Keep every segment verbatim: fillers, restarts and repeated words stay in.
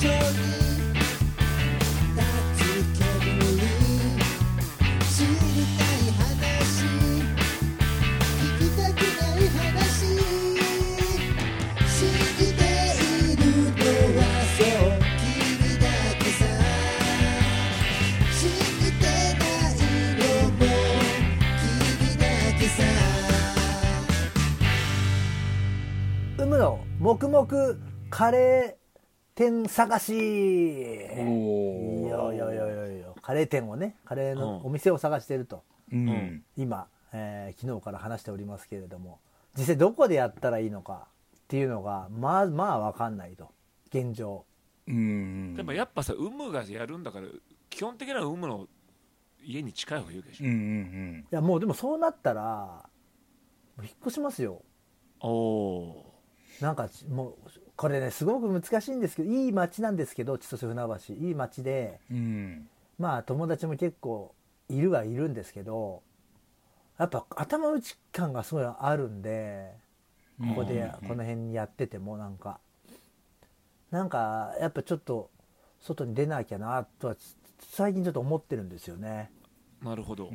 緒に立つ煙知りたい話聞きたくない話信じているのはそう君だけさ信じてないのも君だけさ有無の黙々カレー店探し。 おいやいやいやいやいやカレー店をねカレーのお店を探していると、 うん、 今、えー、昨日から話しておりますけれども実際どこでやったらいいのかっていうのがまあまあ分かんないと現状。 うん、 でもやっぱさ有無がやるんだから基本的には有無の家に近い方がいいでしょ、 うんうんうん、 いやもうでもそうなったら引っ越しますよ。 おおなんかもうこれねすごく難しいんですけどいい町なんですけど千歳船橋いい町で、 うん、 まあ友達も結構いるはいるんですけどやっぱ頭打ち感がすごいあるんでここでこの辺にやっててもなんかなんかやっぱちょっと外に出なきゃなとは最近ちょっと思ってるんですよね。 なるほど、 うん、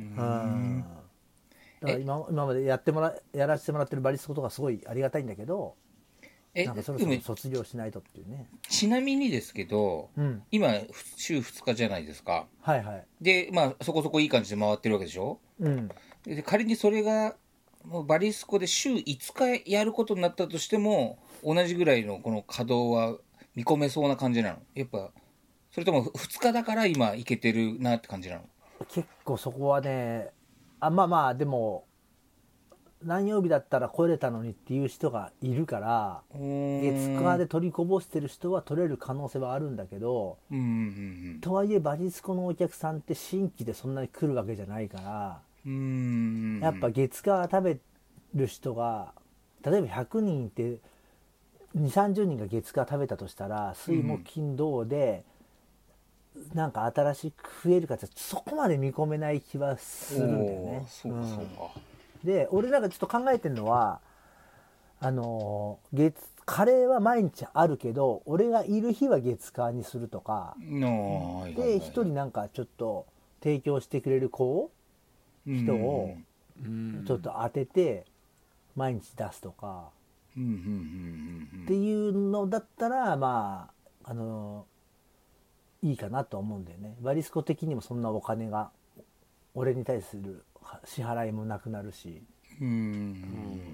だから 今, 今までやってもらやらせてもらってるバリスコとかすごいありがたいんだけどえなんかそろそろ卒業しないとっていうね。 ちなみにですけど、うん、今週ふつかじゃないですか。 はいはい。 でまあそこそこいい感じで回ってるわけでしょ、うん、で仮にそれがもうバリスコで週いつかやることになったとしても同じぐらいのこの稼働は見込めそうな感じなのやっぱそれともふつかだから今いけてるなって感じなの。 結構そこはねあまあまあでも何曜日だったら来れたのにっていう人がいるから月火で取りこぼしてる人は取れる可能性はあるんだけど、うんうんうん、とはいえバリスコのお客さんって新規でそんなに来るわけじゃないから、うんうん、やっぱ月火食べる人が例えばひゃくにんいてにじゅうさんじゅうにんが月火食べたとしたら水木金土で、うん、なんか新しく増えるかってそこまで見込めない気はするんだよね。 そうかそうか、うんで俺なんかちょっと考えてるのはあの月カレーは毎日あるけど俺がいる日は月火にするとか、 no、 で一人なんかちょっと提供してくれる子人をちょっと当てて毎日出すとかっていうのだったらまああのいいかなと思うんだよね。バリスコ的にもそんなお金が俺に対する支払いもなくなるし。うん、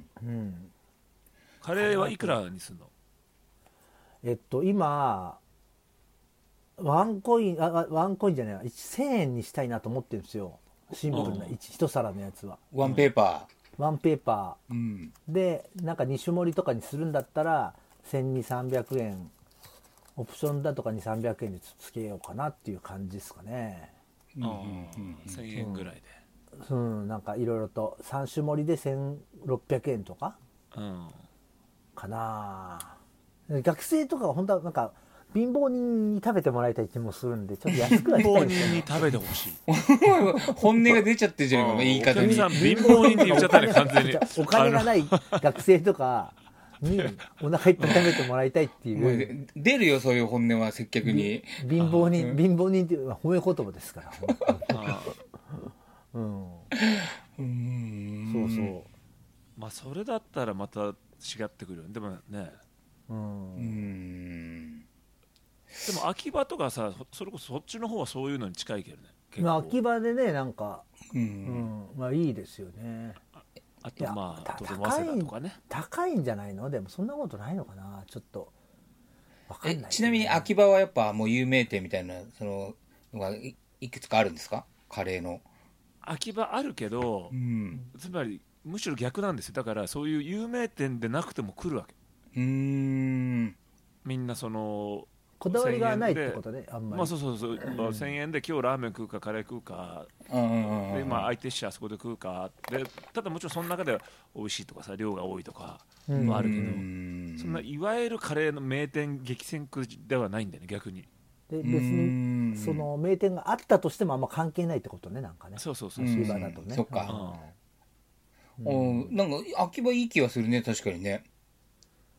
うん、カレーはいくらにするの？ えっと今ワンコインあワンコインじゃないせんえんにしたいなと思ってるんですよ。シンプルな一皿のやつはワンペーパーワンペーパー、うん、でなんかに種盛りとかにするんだったらせんにひゃく、さんびゃくえんオプションだとかにひゃく、さんびゃくえんでつけようかなっていう感じですかね。 ああ、せんえんぐらいで、 うん、なんかいろいろとさん種盛りでせんろっぴゃくえんとか、うん、かな。学生とかは本当はなんか貧乏人に食べてもらいたい気もするんでちょっと安くはしたいです貧乏人に食べてほしい本音が出ちゃってるじゃないか言い方に。 お客さん貧乏人って言っちゃったね完全にお金がない学生とかにお腹いっぱい食べてもらいたいっていう出るよそういう本音は接客に。 貧乏人貧乏人っていうのは褒め言葉ですからあうん、うんそうそうまあそれだったらまた違ってくるよね。でもねうんうんでも秋葉とかさそれこそそっちの方はそういうのに近いけどね結構。 まあ、秋葉でねなんか、うんうん、まあいいですよね。 あ, あとまあとても早稲田とかね高いんじゃないの。でもそんなことないのかなちょっと分かんない、ね、 えちなみに秋葉はやっぱもう有名店みたいなそののが い, いくつかあるんですかカレーの。 秋葉あるけど、うん、つまりむしろ逆なんですよ。だからそういう有名店でなくても来るわけ。うーんみんなそのこだわりがないってことねあんまり。 まあそうそうそう、まあ、せんえんで今日ラーメン食うかカレー食うか、でまあ相手しあそこで食うかで、ただもちろんその中では美味しいとかさ量が多いとかもあるけど、そんないわゆるカレーの名店激戦区ではないんだよね逆に。 で別にその名店があったとしてもあんま関係ないってことねなんかね。 そうそうそう秋葉だとね。 そっか、うん、なんか秋葉いい気はするね確かにね。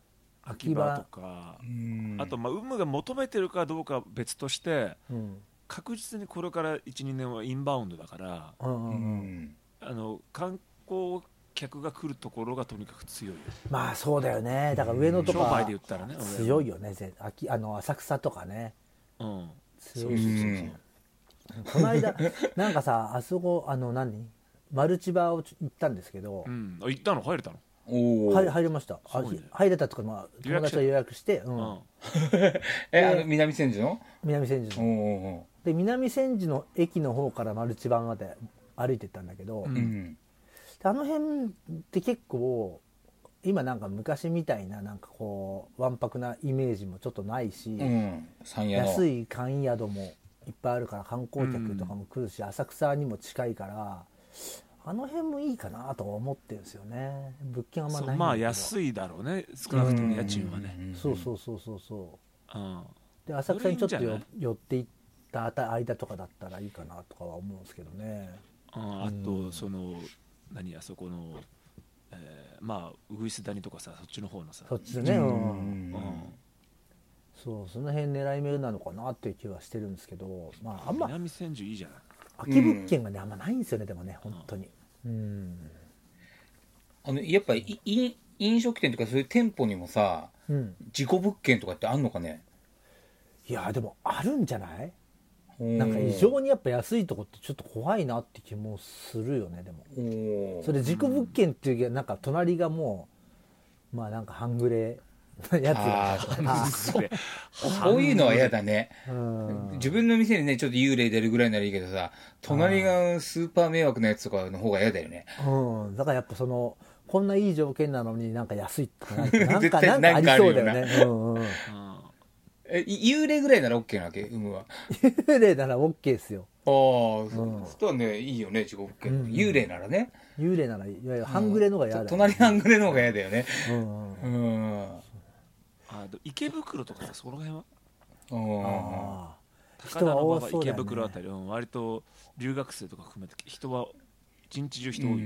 秋葉とか、あとまあ有無が求めてるかどうかは別として、うん、確実にこれから いちにねんはインバウンドだから、うんうん、あの観光客が来るところがとにかく強いよ。 まあそうだよね。だから上野とか商売で言ったらね強いよね。秋あの浅草とかね、うん、強い。そうそうそうそうこの間なんかさあそこあの何マルチバーを行ったんですけど、 うん、行ったの入れたの？ お入, 入れました。あ、ね、入れたとか、まあ、友達が予約して、うん、 えあの南千住の南千住ので南千住の駅の方からマルチバーまで歩いてったんだけど、うん、あの辺って結構今なんか昔みたいななんかこうわんぱくなイメージもちょっとないし、うん、安い簡易宿もいっぱいあるから観光客とかも来るし、うん、浅草にも近いからあの辺もいいかなと思ってるんですよね。物件はあんまないんだけど、 まあ安いだろうね、少なくとも家賃はね、 うん、そうそうそうそうそう、うん、で浅草にちょっとよ寄っていった間とかだったらいいかなとかは思うんですけどね。 あ, あとその、うん、何あそこの、えー、まあウグイス谷とかさそっちの方のさそっちね、うんうん、そうその辺狙い目なのかなっていう気はしてるんですけど、まああんま南千住いいじゃない。 空き物件がね、うん、あんまないんですよね。でもね本当に、うん、 あのやっぱり飲食店とかそういう店舗にもさ、うん、事故物件とかってあんのかね。 いやでもあるんじゃない。なんか異常にやっぱ安いとこってちょっと怖いなって気もするよね。でもそれ事故物件っていうなんか隣がもうまあなんか半グレやつがそうそういうのは嫌だね。自分の店にねちょっと幽霊出るぐらいならいいけどさ、隣がスーパー迷惑なやつとかの方が嫌だよね。 うん、だからやっぱそのこんないい条件なのになんか安いとかなんかなんかなんかありそうだよね。うんうん、 え幽霊ぐらいなら OK なわけ？有無は幽霊なら OK ですよ。 ああ、うん、そうしたらねいいよね事故物件、うん、幽霊ならね。 幽霊ならいわゆる半グレの方が嫌だ、ね、 隣半グレの方が嫌だよね。うん、 うんうんあ池袋とかその辺はあ高田馬場、池袋あたり、ね、割と留学生とか含めて人は一日中人多い、うんうん、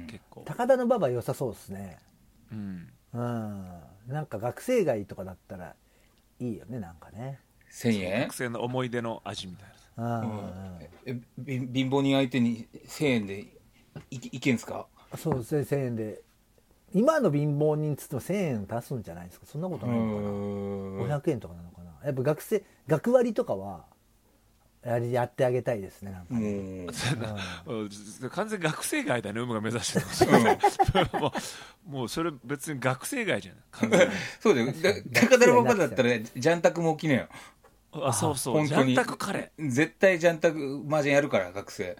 結構高田馬場良さそうですね。うん、うん、なんか学生街とかだったらいいよね。なんかねせんえん学生の思い出の味みたいな、うんうん、 え貧乏人相手にせんえんで い, いけんすか。 そうですねせんえんで今の貧乏人つってもせんえん出すんじゃないですか。そんなことないのかな。ごひゃくえんとかなのかな。やっぱ学生学割とかはやりやってあげたいですね。なんかねうん、完全に学生街だね。有無が目指してるもう、もうそれ別に学生街じゃないそうだよ。高田馬場だったらジャンタクも起きねえよ。 あそうそうジャンタクカレー絶対ジャンタク麻雀やるから学生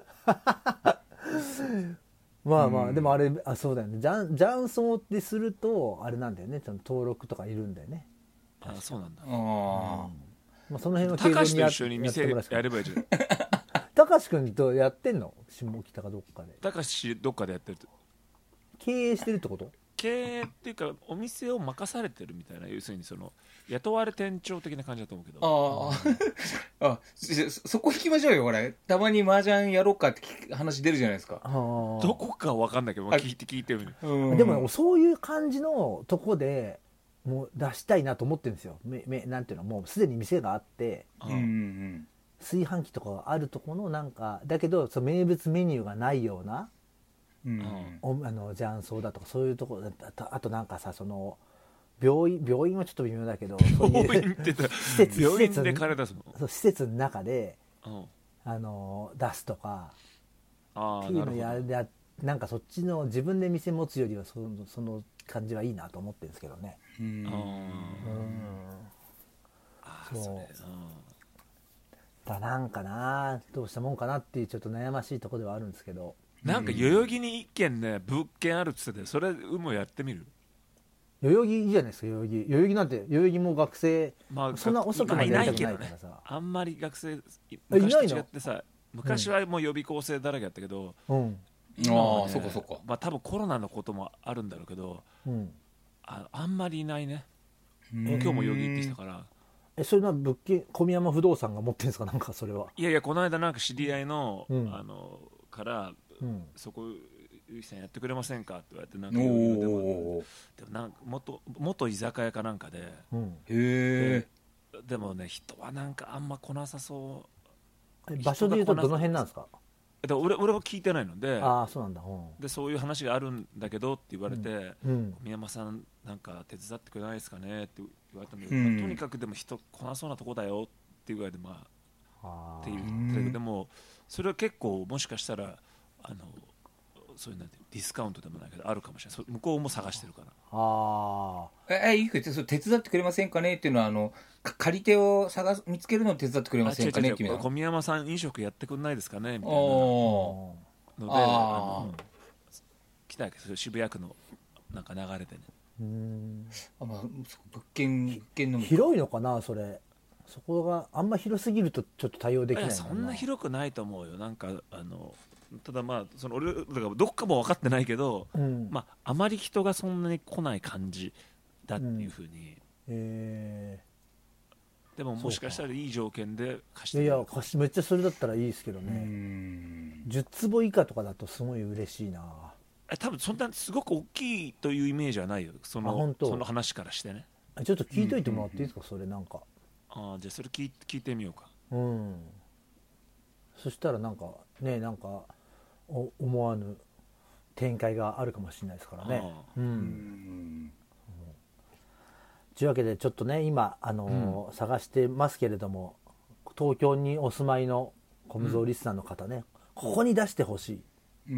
まあまあ、うん、でもあれあそうだよね。ジャン雀荘ってするとあれなんだよね。ちゃんと登録とかいるんだよね。 あそうなんだ。あ、うん、 まあその辺は高橋と一緒に店やればいいじゃん。 高橋君とやってんの？下北かどっかで。 高橋どっかでやってると。 経営してるってこと？ 経営っていうかお店を任されてるみたいな、要するにその雇われ店長的な感じだと思うけど。 ああそ, そこ引きましょうよ。これたまに麻雀やろうかって話出るじゃないですか。 どこか分かんないけど聞いて聞いてる、 うん、でもそういう感じのとこでもう出したいなと思ってるんですよ。めめなんていうのもうすでに店があって、うんうん、炊飯器とかがあるとこのなんかだけどその名物メニューがないような、うんうん、あの雀荘だとかそういうところだと、あとなんかさその病院病院はちょっと微妙だけどそういう病院って施設病院で金出すの？ そう施設の中で、うん、あの出すとかあっていうのやるなんかそっちの自分で店持つよりはその、その感じはいいなと思ってるんですけどね。うんうんあそうそれ、うん、だなんかなどうしたもんかなっていうちょっと悩ましいところではあるんですけど、 なんか代々木に一軒ね物件あるっつっててそれ有無やってみる？ 代々木いいじゃないですか。代々木代々木なんて代々木も学生、まあ、そんな遅くまでやりたくないからさ、ね、 あんまり学生昔と違ってさ昔はもう予備校生だらけだったけど、うん、今はね、ああそうかそうか、まあ多分コロナのこともあるんだろうけど、うん、あ, あんまりいないね。今日も代々木行ってきたから。 えそれは物件小宮山不動産が持ってるんですか？なんかそれは。 いやいやこの間なんか知り合いの、うん、あのから、うん、そこゆうきさんやってくれませんかって言われて、なんかでもでもなんか元元居酒屋かなんかで、 うん、 へえ。 でもね人はなんかあんま来なさそう。 場所でいうとどの辺なんですか？ で俺俺は聞いてないので、 ああそうなんだ、うん、 でそういう話があるんだけどって言われて、 うん、 宮山さんなんか手伝ってくれないですかねって言われたんだけど、うん、まあ、とにかくでも人来なそうなとこだよっていうぐらいで、まあっていうでもそれは結構もしかしたらあのそういうなんてディスカウントでもないけどあるかもしれない。向こうも探してるから。 ああえゆうきくん手伝ってくれませんかねっていうのはあの借り手を探す見つけるのを手伝ってくれませんかねっていうのは、 小宮山さん飲食やってくんないですかねみたいなので、あの来たわけですよ、渋谷区のなんか流れでね。 うーんあ、まあ、物件物件の広いのかなそれ。そこがあんま広すぎるとちょっと対応できないのかな。 そんな広くないと思うよ。なんかあのただまあその俺だからどっかも分かってないけど、うん、まああまり人がそんなに来ない感じだっていうふうに、うんえー、 でももしかしたらいい条件で貸していやいや貸しめっちゃそれだったらいいですけどね。うんじゅう坪以下とかだとすごい嬉しいな。 多分そんなすごく大きいというイメージはないよ、そのその話からしてね。 ちょっと聞いといてもらっていいですか、うんうんうん、それなんか。 ああじゃあそれ聞い、聞いてみようか。 うんそしたらなんかねなんか思わぬ展開があるかもしれないですからね。うん、うんというわけでちょっとね今あのーうん、探してますけれども、東京にお住まいのコムゾーリスナーの方ね、うん、ここに出してほしい、うんうん、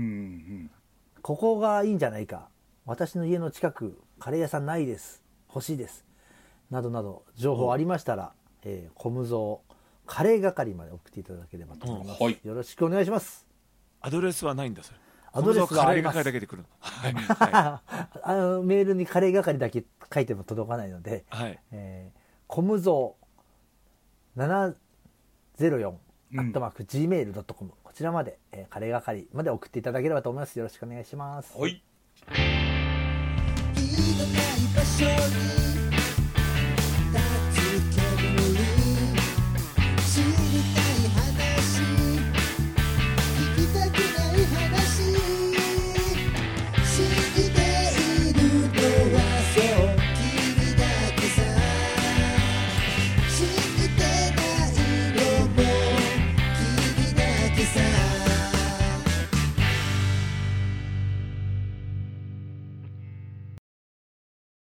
ここがいいんじゃないか、私の家の近くカレー屋さんないです欲しいですなどなど情報ありましたら、えー、コムゾーカレー係まで送っていただければと思います、はい、よろしくお願いします。 アドレスはないんだそれ。 アドレスはあります。 カレー係だけで来るの、はいはい、 あのメールにカレー係だけ書いても届かないので、はいえー、コムゾーななゼロよんアットマークジーメールドットコム、こちらまで、えー、カレー係まで送っていただければと思います。よろしくお願いします。 はい。